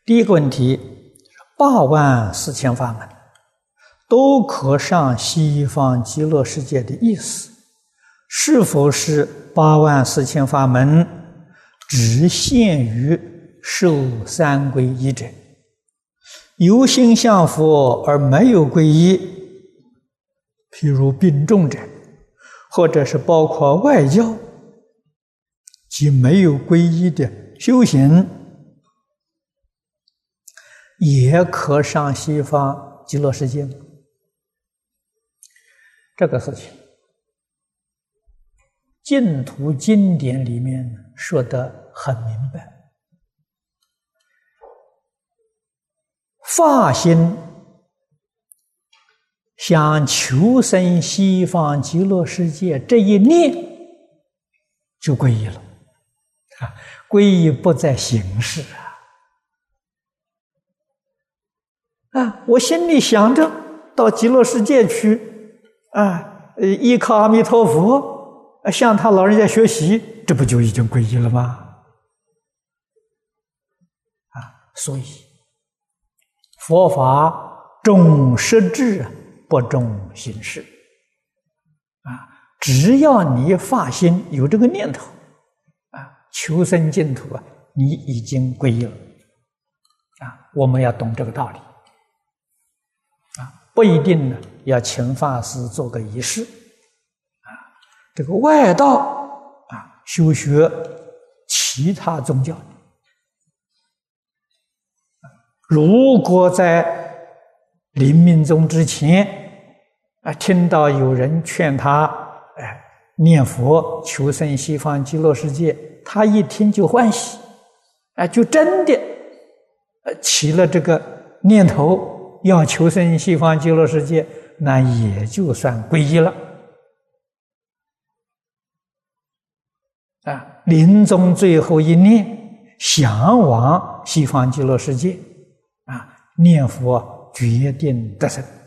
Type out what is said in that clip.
第一个问题，84000法门都可上西方极乐世界的意思，是否是84000法门只限于受三皈依者？有心向佛而没有皈依，譬如病重者，或者是包括外教及没有皈依的修行，也可上西方极乐世界吗？这个事情，净土经典里面说得很明白。发心想求生西方极乐世界，这一念就皈依了。皈依不在形式我心里想着到极乐世界去依靠阿弥陀佛，向他老人家学习，这不就已经皈依了吗？所以佛法重实质，不重形式只要你发心有这个念头求生净土你已经皈依了我们要懂这个道理不一定呢要请法师做个仪式这个外道修学其他宗教，如果在临命终之前听到有人劝他念佛求生西方极乐世界，他一听就欢喜就真的起了这个念头要求生西方极乐世界，那也就算皈依了临终最后一念向往西方极乐世界念佛决定得生。